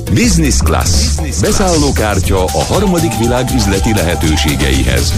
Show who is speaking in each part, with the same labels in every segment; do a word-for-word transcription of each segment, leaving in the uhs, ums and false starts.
Speaker 1: Business Class. Beszállókártya a harmadik világ üzleti lehetőségeihez.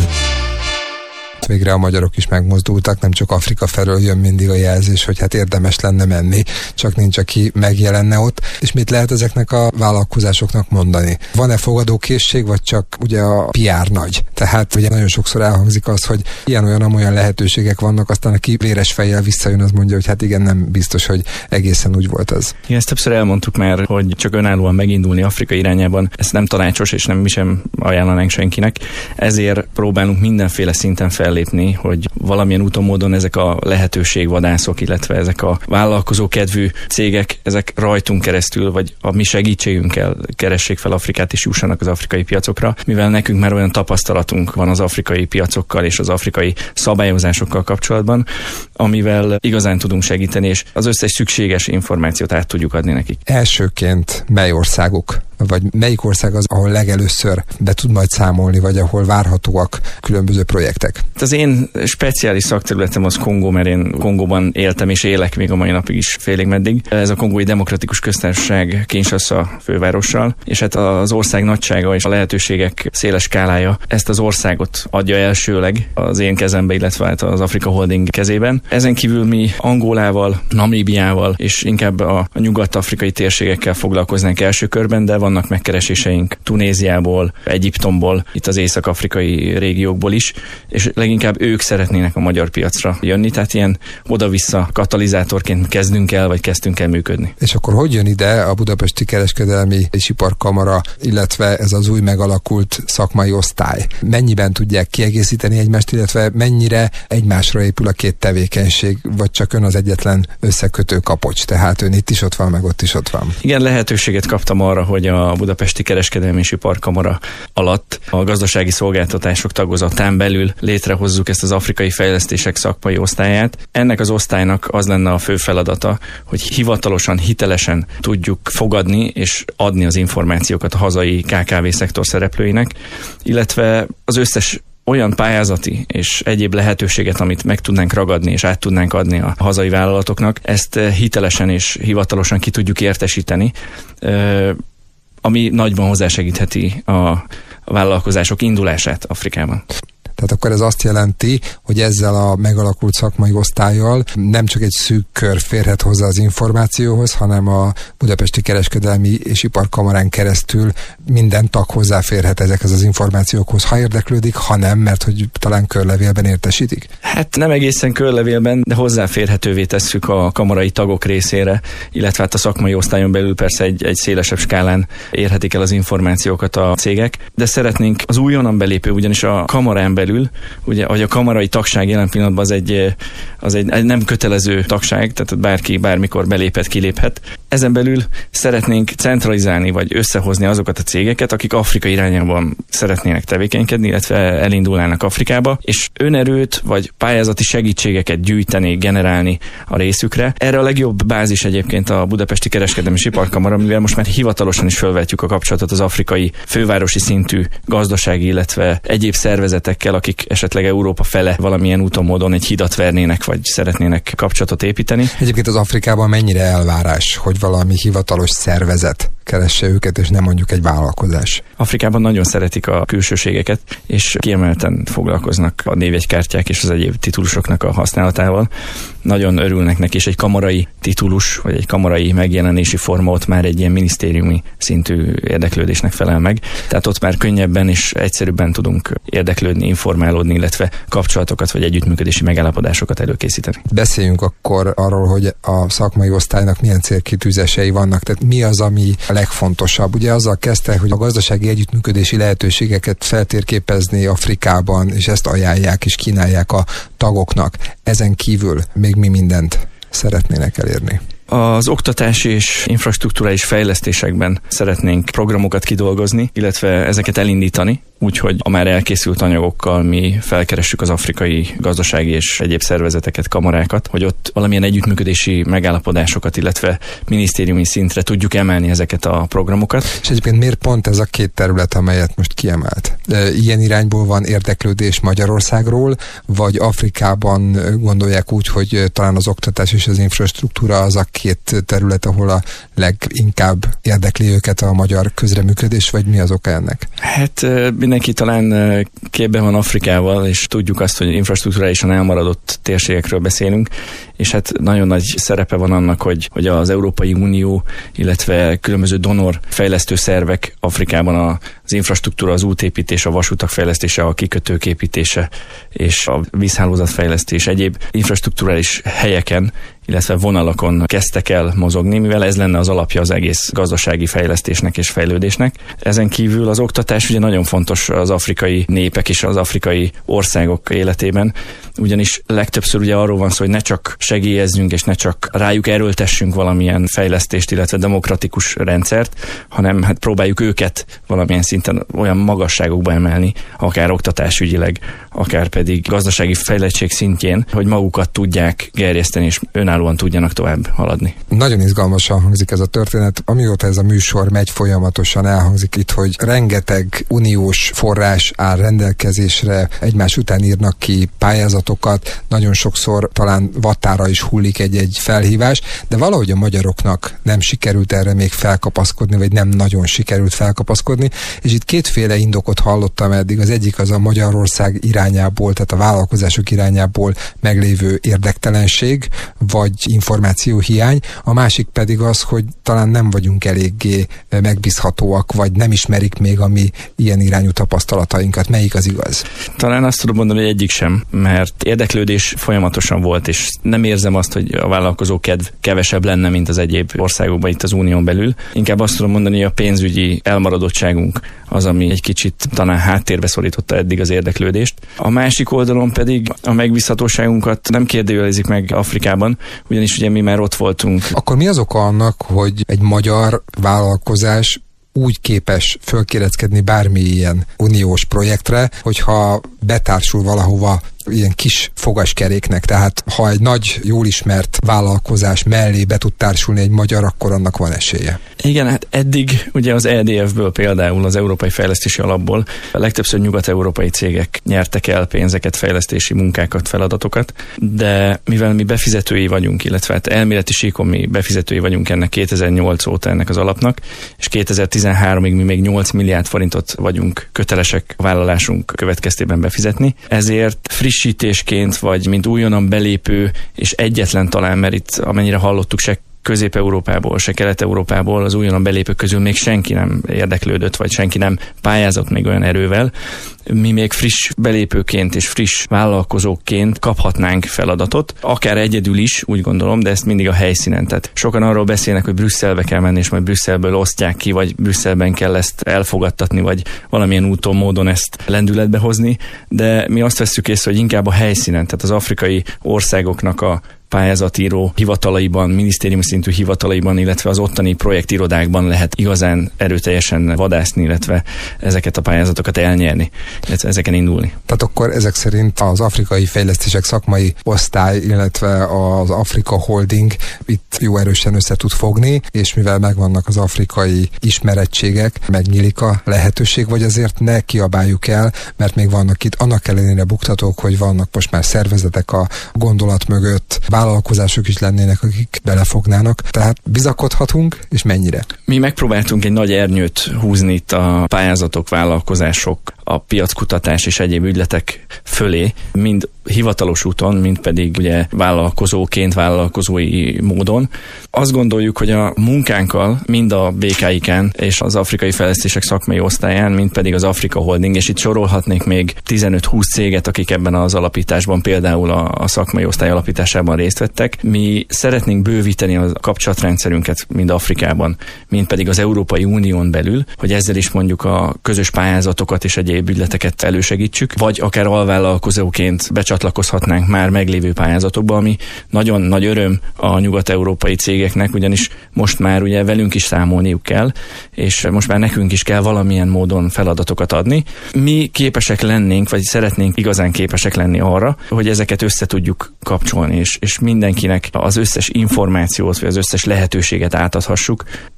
Speaker 2: Végre a magyarok is megmozdultak, nem csak Afrika felől jön mindig a jelzés, hogy hát érdemes lenne menni, csak nincs, aki megjelenne ott. És mit lehet ezeknek a vállalkozásoknak mondani? Van-e fogadókészség, vagy csak ugye a pé er nagy? Tehát ugye nagyon sokszor elhangzik az, hogy ilyen-olyan olyan lehetőségek vannak, aztán aki véres fejjel visszajön, az mondja, hogy hát igen, nem biztos, hogy egészen úgy volt az.
Speaker 3: Igen, ezt többször elmondtuk már, hogy csak önállóan megindulni Afrika irányában, ez nem tanácsos, és nem mi sem ajánlanánk senkinek. Ezért próbálunk mindenféle szinten fel lépni, hogy valamilyen úton, módon ezek a lehetőségvadászok, illetve ezek a vállalkozókedvű cégek, ezek rajtunk keresztül, vagy a mi segítségünkkel keressék fel Afrikát és jussanak az afrikai piacokra, mivel nekünk már olyan tapasztalatunk van az afrikai piacokkal és az afrikai szabályozásokkal kapcsolatban, amivel igazán tudunk segíteni, és az összes szükséges információt át tudjuk adni nekik.
Speaker 2: Elsőként mely országok? Vagy melyik ország az, ahol legelőször be tud majd számolni, vagy ahol várhatóak különböző projektek?
Speaker 3: Az én speciális szakterületem az Kongó, mert én Kongóban éltem és élek még a mai napig is félig meddig. Ez a Kongói Demokratikus Köztársaság Kinshasa fővárossal, és hát az ország nagysága és a lehetőségek széles skálája ezt az országot adja elsőleg az én kezembe, illetve hát az Africa Holding kezében. Ezen kívül mi Angolával, Namíbiával és inkább a, a nyugat-afrikai térségekkel foglalkoznánk első körben, de vannak megkereséseink Tunéziából, Egyiptomból, itt az észak-afrikai régiókból is, és leginkább ők szeretnének a magyar piacra jönni, tehát ilyen oda-vissza katalizátorként kezdünk el, vagy kezdtünk el működni.
Speaker 2: És akkor hogy jön ide a Budapesti Kereskedelmi és Iparkamara, illetve ez az új megalakult szakmai osztály? Mennyiben tudják kiegészíteni egymást, illetve mennyire egymásra épül a két tevékenység, vagy csak ön az egyetlen összekötő kapocs, tehát ön itt is ott van, meg ott is ott van?
Speaker 3: Igen, lehetőséget kaptam arra, hogy a Budapesti Kereskedelmi és Iparkamara alatt a gazdasági szolgáltatások tagozatán belül létrehozzuk ezt az afrikai fejlesztések szakmai osztályát. Ennek az osztálynak az lenne a fő feladata, hogy hivatalosan, hitelesen tudjuk fogadni és adni az információkat a hazai ká ká vé szektor szereplőinek, illetve az összes olyan pályázati és egyéb lehetőséget, amit meg tudnánk ragadni és át tudnánk adni a hazai vállalatoknak, ezt hitelesen és hivatalosan ki tudjuk értesíteni, ami nagyban hozzásegítheti a vállalkozások indulását Afrikában.
Speaker 2: Tehát akkor ez azt jelenti, hogy ezzel a megalakult szakmai osztállyal nem csak egy szűk kör férhet hozzá az információhoz, hanem a Budapesti Kereskedelmi és Iparkamarán keresztül minden tag hozzáférhet ezekhez az információkhoz, ha érdeklődik, ha nem, mert hogy talán körlevélben értesítik?
Speaker 3: Hát nem egészen körlevélben, de hozzáférhetővé tesszük a kamarai tagok részére, illetve hát a szakmai osztályon belül persze egy, egy szélesebb skálán érhetik el az információkat a cégek, de szeretnénk az újonnan belépő, ugyanis a kamarán belül ugye, hogy a kamarai tagság jelen pillanatban az egy, az egy, egy nem kötelező tagság, tehát bárki bármikor beléphet, kiléphet. Ezen belül szeretnénk centralizálni, vagy összehozni azokat a cégeket, akik Afrika irányában szeretnének tevékenykedni, illetve elindulnának Afrikába, és önerőt, vagy pályázati segítségeket gyűjteni, generálni a részükre. Erre a legjobb bázis egyébként a Budapesti Kereskedelmi és Iparkamara, mivel most már hivatalosan is felvetjük a kapcsolatot az afrikai fővárosi szintű gazdasági, illetve egyéb szervezetekkel, akik esetleg Európa fele valamilyen úton, módon egy hidat vernének, vagy szeretnének kapcsolatot építeni.
Speaker 2: Egyébként az Afrikában mennyire elvárás, hogy valami hivatalos szervezet keresse őket, és nem mondjuk egy vállalkozás?
Speaker 3: Afrikában nagyon szeretik a külsőségeket, és kiemelten foglalkoznak a névjegykártyák és az egyéb titulusoknak a használatával. Nagyon örülnek neki, és egy kamarai titulus, vagy egy kamarai megjelenési forma ott már egy ilyen minisztériumi szintű érdeklődésnek felel meg. Tehát ott már könnyebben és egyszerűbben tudunk érdeklődni, informálódni, illetve kapcsolatokat vagy együttműködési megállapodásokat előkészíteni.
Speaker 2: Beszéljünk akkor arról, hogy a szakmai osztálynak milyen célkitűzései vannak. Tehát mi az, ami a legfontosabb? Ugye azzal kezdte, hogy a gazdasági együttműködési lehetőségeket feltérképezni Afrikában, és ezt ajánlják és kínálják a tagoknak. Ezen kívül még mi mindent szeretnének elérni?
Speaker 3: Az oktatási és infrastrukturális fejlesztésekben szeretnénk programokat kidolgozni, illetve ezeket elindítani, úgyhogy a már elkészült anyagokkal mi felkeressük az afrikai gazdasági és egyéb szervezeteket, kamarákat, hogy ott valamilyen együttműködési megállapodásokat, illetve minisztériumi szintre tudjuk emelni ezeket a programokat.
Speaker 2: És egyébként miért pont ez a két terület, amelyet most kiemelt? Ilyen irányból van érdeklődés Magyarországról, vagy Afrikában gondolják úgy, hogy talán az oktatás és az infrastruktúra az a két terület, ahol a leginkább érdekli őket a magyar közreműködés, vagy mi az oka ennek?
Speaker 3: Hát mindenki talán képben van Afrikával, és tudjuk azt, hogy infrastrukturálisan elmaradott térségekről beszélünk, és hát nagyon nagy szerepe van annak, hogy, hogy az Európai Unió, illetve különböző donor fejlesztő szervek Afrikában az infrastruktúra, az útépítés, a vasutak fejlesztése, a kikötők építése és a vízhálózat fejlesztés, egyéb infrastrukturális helyeken, illetve vonalakon kezdtek el mozogni, mivel ez lenne az alapja az egész gazdasági fejlesztésnek és fejlődésnek. Ezen kívül az oktatás ugye nagyon fontos az afrikai népek és az afrikai országok életében, ugyanis legtöbbször ugye arról van szó, hogy ne csak segélyezzünk és ne csak rájuk erőltessünk valamilyen fejlesztést, illetve demokratikus rendszert, hanem hát próbáljuk őket valamilyen szinten olyan magasságokba emelni, akár oktatásügyileg, akár pedig gazdasági fejlettség szintjén, hogy magukat tudják gerjeszteni és önállóan tudjanak tovább haladni.
Speaker 2: Nagyon izgalmasan hangzik ez a történet. Amióta ez a műsor megy, folyamatosan elhangzik itt, hogy rengeteg uniós forrás áll rendelkezésre, egymás után írnak ki pályázatokat, nagyon sokszor talán vattára is hullik egy-egy felhívás, de valahogy a magyaroknak nem sikerült erre még felkapaszkodni, vagy nem nagyon sikerült felkapaszkodni, és itt kétféle indokot hallottam eddig. Az egyik az a Magyarország irányából, tehát a vállalkozások irányából meglévő érdektelenség, vagy információhiány, a másik pedig az, hogy talán nem vagyunk eléggé megbízhatóak, vagy nem ismerik még a mi ilyen irányú tapasztalatainkat. Melyik az igaz?
Speaker 3: Talán azt tudom mondani, hogy egyik sem, mert érdeklődés folyamatosan volt, és nem érzem azt, hogy a vállalkozó kedv kevesebb lenne, mint az egyéb országokban itt az unión belül. Inkább azt tudom mondani, hogy a pénzügyi elmaradottságunk az, ami egy kicsit talán háttérbe szorította eddig az érdeklődést. A másik oldalon pedig a megbízhatóságunkat nem kérdőjelezik meg Afrikában, ugyanis ugye mi már ott voltunk.
Speaker 2: Akkor mi az oka annak, hogy egy magyar vállalkozás úgy képes fölkéreckedni bármi ilyen uniós projektre, hogyha betársul valahova ilyen kis fogaskeréknek, tehát ha egy nagy, jól ismert vállalkozás mellé be tud társulni egy magyar, akkor annak van esélye.
Speaker 3: Igen, hát eddig ugye az E D F-ből például, az Európai Fejlesztési Alapból a legtöbbször nyugat-európai cégek nyertek el pénzeket, fejlesztési munkákat, feladatokat, de mivel mi befizetői vagyunk, illetve hát elméleti síkon mi befizetői vagyunk ennek kétezer-nyolc óta ennek az alapnak, és kétezer-tizenháromig mi még nyolc milliárd forintot vagyunk kötelesek a vállalásunk következtében befizetni, ezért frissítésként, vagy mint újonnan belépő, és egyetlen talán, mert itt amennyire hallottuk, se Közép-Európából, se Kelet-Európából az újonnan belépők közül még senki nem érdeklődött, vagy senki nem pályázott még olyan erővel. Mi még friss belépőként és friss vállalkozóként kaphatnánk feladatot, akár egyedül is, úgy gondolom, de ezt mindig a helyszínen. Tehát sokan arról beszélnek, hogy Brüsszelbe kell menni, és majd Brüsszelből osztják ki, vagy Brüsszelben kell ezt elfogadtatni, vagy valamilyen úton, módon ezt lendületbe hozni, de mi azt vesszük észre, hogy inkább a helyszínen, tehát az afrikai országoknak a pályázatíró hivatalaiban, minisztériumi szintű hivatalaiban, illetve az ottani projektirodákban lehet igazán erőteljesen vadászni, illetve ezeket a pályázatokat elnyerni, illetve ezeken indulni.
Speaker 2: Tehát akkor ezek szerint az afrikai fejlesztések szakmai osztály, illetve az Afrika Holding itt jó erősen össze tud fogni, és mivel megvannak az afrikai ismerettségek, megnyílik a lehetőség, vagy azért ne kiabáljuk el, mert még vannak itt annak ellenére buktatók, hogy vannak most már szervezetek a gondolat mögött, vállalkozások is lennének, akik belefognának. Tehát bizakodhatunk, és mennyire?
Speaker 3: Mi megpróbáltunk egy nagy ernyőt húzni itt a pályázatok, vállalkozások, a piackutatás és egyéb ügyletek fölé, mind hivatalos úton, mind pedig ugye vállalkozóként, vállalkozói módon. Azt gondoljuk, hogy a munkánkkal, mind a bé ká i-ken és az Afrikai Fejlesztések Szakmai Osztályán, mind pedig az Afrika Holding, és itt sorolhatnék még tizenöt-húsz céget, akik ebben az alapításban, például a, a szakmai osztály alapításában részt vettek. Mi szeretnénk bővíteni a kapcsolatrendszerünket mind Afrikában, mind pedig az Európai Unión belül, hogy ezzel is mondjuk a közös pályázatokat és egyéb ügyleteket elősegítsük, vagy akár alvállalkozóként becsatlakozhatnánk már meglévő pályázatokba, ami nagyon nagy öröm a nyugat-európai cégeknek, ugyanis most már ugye velünk is számolniuk kell, és most már nekünk is kell valamilyen módon feladatokat adni. Mi képesek lennénk, vagy szeretnénk igazán képesek lenni arra, hogy ezeket össze tudjuk kapcsolni, és, és mindenkinek az összes információt, vagy az összes lehetőséget átadhassuk,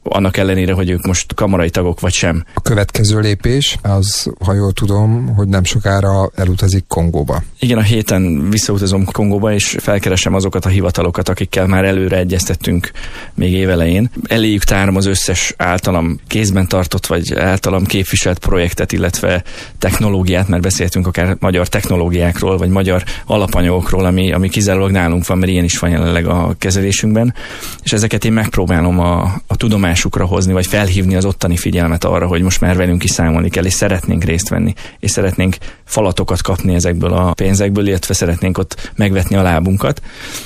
Speaker 3: annak ellenére, hogy ők most kamarai tagok vagy sem.
Speaker 2: A következő lépés az, ha jól tudom, hogy nem sokára elutazik Kongóba.
Speaker 3: Igen, a héten visszautazom Kongóba, és felkeresem azokat a hivatalokat, akikkel már előre egyeztettünk még évelején. Eléjük tárom az összes általam kézben tartott, vagy általam képviselt projektet, illetve technológiát, mert beszéltünk akár magyar technológiákról, vagy magyar alapanyagokról, ami, ami kizárólag nálunk van, mert ilyen is van jelenleg a kezelésünkben. És ezeket én megpróbálom a, a tudomásukra hozni, vagy felhívni az ottani figyelmet arra, hogy most már velünk is számolni kell, és szeretnénk részt venni, és szeretnénk falatokat kapni ezekből a pénzekből, illetve szeretnénk ott megvetni a lábunkat.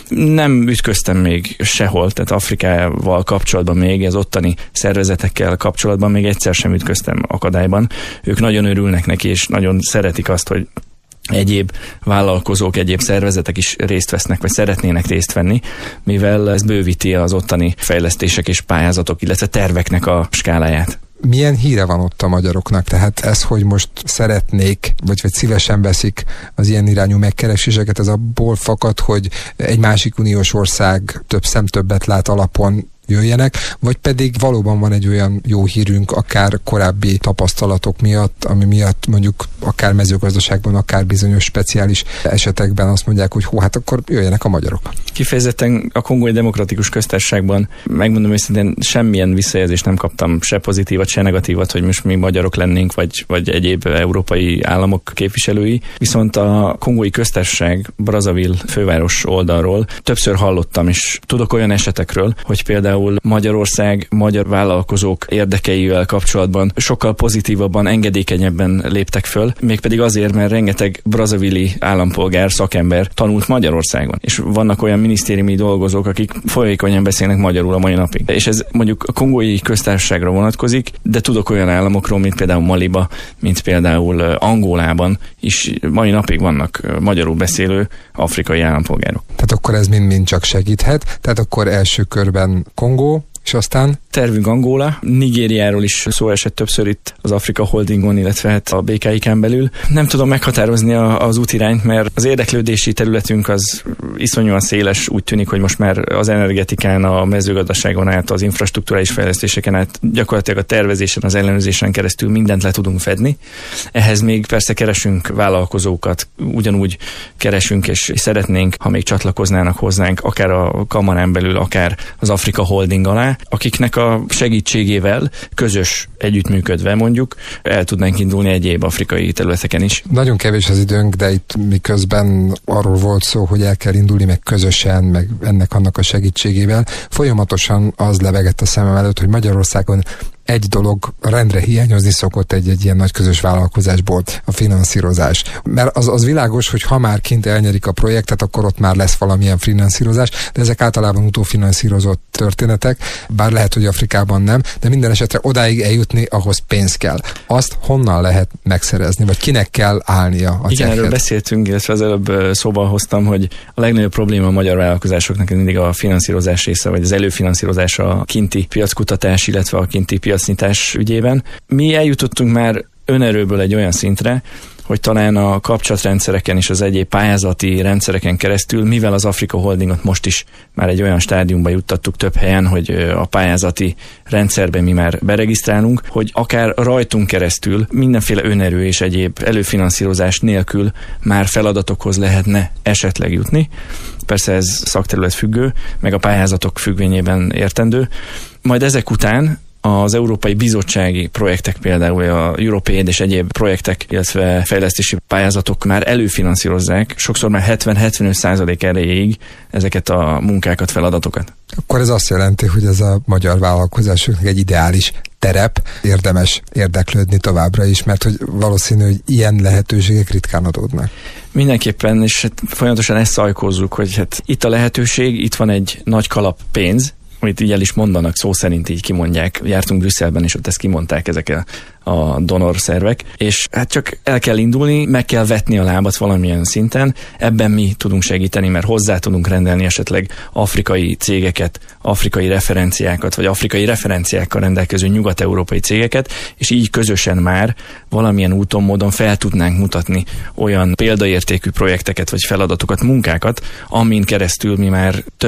Speaker 3: Nem ütköztem még sehol, tehát Afrikával kapcsolatban még, az ottani szervezetekkel kapcsolatban még egyszer sem ütköztem akadályban. Ők nagyon örülnek neki, és nagyon szeretik azt, hogy egyéb vállalkozók, egyéb szervezetek is részt vesznek, vagy szeretnének részt venni, mivel ez bővíti az ottani fejlesztések és pályázatok, illetve terveknek a skáláját.
Speaker 2: Milyen híre van ott a magyaroknak? Tehát ez, hogy most szeretnék, vagy, vagy szívesen veszik az ilyen irányú megkereséseket, ez abból fakad, hogy egy másik uniós ország több szem többet lát alapon jöjjenek, vagy pedig valóban van egy olyan jó hírünk, akár korábbi tapasztalatok miatt, ami miatt mondjuk akár mezőgazdaságban, akár bizonyos speciális esetekben azt mondják, hogy hú, hát akkor jöjjenek a magyarok.
Speaker 3: Kifejezetten a Kongói Demokratikus Köztársaságban, megmondom őszintén, semmilyen visszajelzést nem kaptam, se pozitívat, se negatívat, hogy most mi magyarok lennénk, vagy, vagy egyéb európai államok képviselői. Viszont a Kongói Köztársaság, Brazzaville főváros oldalról többször hallottam, és tudok olyan esetekről, hogy például Magyarország magyar vállalkozók érdekeivel kapcsolatban sokkal pozitívabban, engedékenyebben léptek föl, mégpedig azért, mert rengeteg brazzaville-i állampolgár, szakember tanult Magyarországon. És vannak olyan minisztériumi dolgozók, akik folyékonyan beszélnek magyarul a mai napig. És ez mondjuk a Kongói Köztársaságra vonatkozik, de tudok olyan államokról, mint például Maliba, mint például Angolában is mai napig vannak magyarul beszélő afrikai állampolgárok.
Speaker 2: Tehát akkor ez mind-mind csak segíthet. Tehát akkor első körben Kongó, és aztán?
Speaker 3: Tervünk Angola, Nigériáról is szó esett többször itt az Afrika Holdingon, illetve hát a bé ká i-ken belül. Nem tudom meghatározni a, az útirányt, mert az érdeklődési területünk az iszonyúan széles, úgy tűnik, hogy most már az energetikán, a mezőgazdaságon át, az infrastrukturális fejlesztéseken át, gyakorlatilag a tervezésen, az ellenőrzésen keresztül mindent le tudunk fedni. Ehhez még persze keresünk vállalkozókat, ugyanúgy keresünk, és szeretnénk, ha még csatlakoznának hozzánk, akár a kamarán belül, akár az Afrika Holding alá, akiknek a segítségével közös együttműködve mondjuk el tudnánk indulni egyéb afrikai területeken is.
Speaker 2: Nagyon kevés az időnk, de itt miközben arról volt szó, hogy el kell indulni meg közösen, meg ennek annak a segítségével. Folyamatosan az lebegett a szemem előtt, hogy Magyarországon egy dolog rendre hiányozni szokott egy, egy ilyen nagy közös vállalkozásból, a finanszírozás. Mert az, az világos, hogy ha már kint elnyerik a projektet, akkor ott már lesz valamilyen finanszírozás, de ezek általában utófinanszírozott történetek, bár lehet, hogy Afrikában nem, de minden esetre odáig eljutni, ahhoz pénz kell. Azt honnan lehet megszerezni, vagy kinek kell állnia a
Speaker 3: Igen,
Speaker 2: cekhet?
Speaker 3: Erről beszéltünk, illetve az előbb szóba hoztam, hogy a legnagyobb probléma a magyar vállalkozásoknak mindig a finanszírozás része, vagy az előfinanszírozás, a kinti piackutatás, illetve a kinti piacnyitás ügyében. Mi eljutottunk már önerőből egy olyan szintre, hogy talán a kapcsolatrendszereken és az egyéb pályázati rendszereken keresztül, mivel az Afrika Holdingot most is már egy olyan stádiumba juttattuk több helyen, hogy a pályázati rendszerben mi már beregisztrálunk, hogy akár rajtunk keresztül mindenféle önerő és egyéb előfinanszírozás nélkül már feladatokhoz lehetne esetleg jutni. Persze ez szakterület függő, meg a pályázatok függvényében értendő. Majd ezek után az Európai Bizottsági projektek, például a Europaid és egyéb projektek, illetve fejlesztési pályázatok már előfinanszírozzák, sokszor már hetven-hetvenöt százalék erejéig ezeket a munkákat, feladatokat.
Speaker 2: Akkor ez azt jelenti, hogy ez a magyar vállalkozásoknak egy ideális terep, érdemes érdeklődni továbbra is, mert hogy valószínű, hogy ilyen lehetőségek ritkán adódnak.
Speaker 3: Mindenképpen, és hát folyamatosan ezt szajkózzuk, hogy hát itt a lehetőség, itt van egy nagy kalap pénz, amit így el is mondanak, szó szerint így kimondják. Jártunk Brüsszelben, és ott ezt kimondták ezek a, a donor szervek, és hát csak el kell indulni, meg kell vetni a lábat valamilyen szinten, ebben mi tudunk segíteni, mert hozzá tudunk rendelni esetleg afrikai cégeket, afrikai referenciákat, vagy afrikai referenciákkal rendelkező nyugat-európai cégeket, és így közösen már valamilyen úton, módon fel tudnánk mutatni olyan példaértékű projekteket, vagy feladatokat, munkákat, amin keresztül mi már több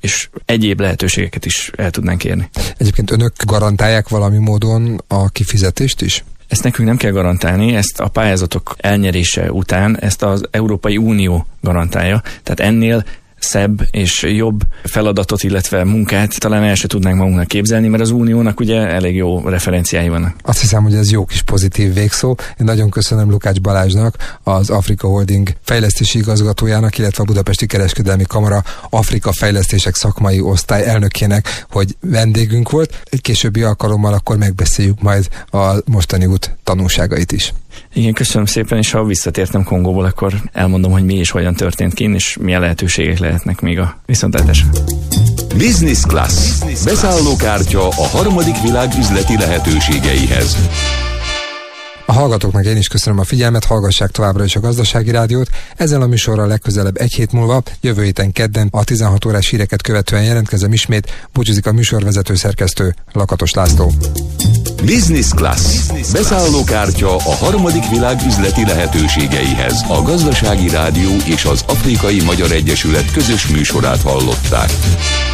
Speaker 3: és egyéb lehetőségeket is el tudnánk érni.
Speaker 2: Egyébként önök garantálják valami módon a kifizetést is?
Speaker 3: Ezt nekünk nem kell garantálni, ezt a pályázatok elnyerése után ezt az Európai Unió garantálja, tehát ennél szebb és jobb feladatot, illetve munkát talán el se tudnánk magunknak képzelni, mert az Uniónak ugye elég jó referenciái vannak.
Speaker 2: Azt hiszem, hogy ez jó kis pozitív végszó. Én nagyon köszönöm Lukács Balázsnak, az Afrika Holding fejlesztési igazgatójának, illetve a Budapesti Kereskedelmi Kamara Afrika Fejlesztések Szakmai Osztály elnökének, hogy vendégünk volt. Egy későbbi alkalommal akkor megbeszéljük majd a mostani út tanulságait is.
Speaker 3: Igen, köszönöm szépen, és ha visszatértem Kongóból, akkor elmondom, hogy mi és hogyan történt kint, és milyen lehetőségek lehetnek még a viszontlátásra.
Speaker 1: Business Class. Beszállókártya a harmadik világ üzleti lehetőségeihez.
Speaker 2: A hallgatóknak én is köszönöm a figyelmet, hallgassák továbbra is a Gazdasági Rádiót. Ezzel a műsorral legközelebb egy hét múlva, jövő héten kedden a tizenhat órás híreket követően jelentkezem ismét. Búcsúzik a műsorvezető szerkesztő Lakatos László.
Speaker 1: Business Class. Beszállókártya a harmadik világ üzleti lehetőségeihez. A Gazdasági Rádió és az Afrikai Magyar Egyesület közös műsorát hallották.